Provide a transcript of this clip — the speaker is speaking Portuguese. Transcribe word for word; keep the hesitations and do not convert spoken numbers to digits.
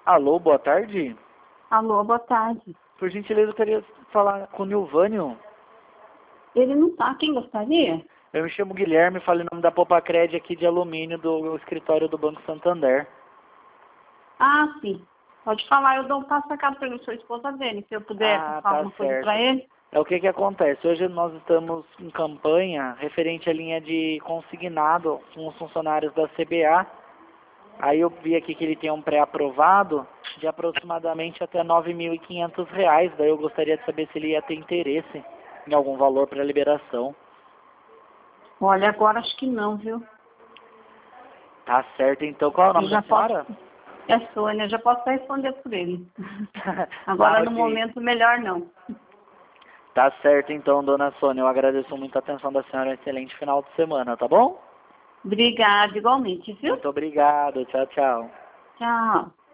Alô, boa tarde. Alô, boa tarde. Por gentileza, eu queria falar com o Nilvânio. Ele não tá, quem gostaria? Eu me chamo Guilherme, falo em nome da Popacred aqui de alumínio do escritório do Banco Santander. Ah, sim. Pode falar, eu dou um passo a cara para sua esposa dele, se eu puder Ah, falar tá alguma coisa certo. para ele. É o que que acontece? Hoje nós estamos em campanha referente à linha de consignado com os funcionários da C B A. Aí eu vi aqui que ele tem um pré-aprovado de aproximadamente até nove mil e quinhentos reais. Daí eu gostaria de saber se ele ia ter interesse em algum valor para liberação. Olha, agora acho que não, viu? Tá certo, então. Qual é o nome Eu já da senhora? posso, é Sônia, já posso até responder por ele. Agora, Tá, no ok. momento, melhor não. Tá certo, então, dona Sônia. Eu agradeço muito a atenção da senhora. Um excelente final de semana, tá bom? Obrigada, igualmente, viu? Muito obrigado. Tchau, tchau. Tchau.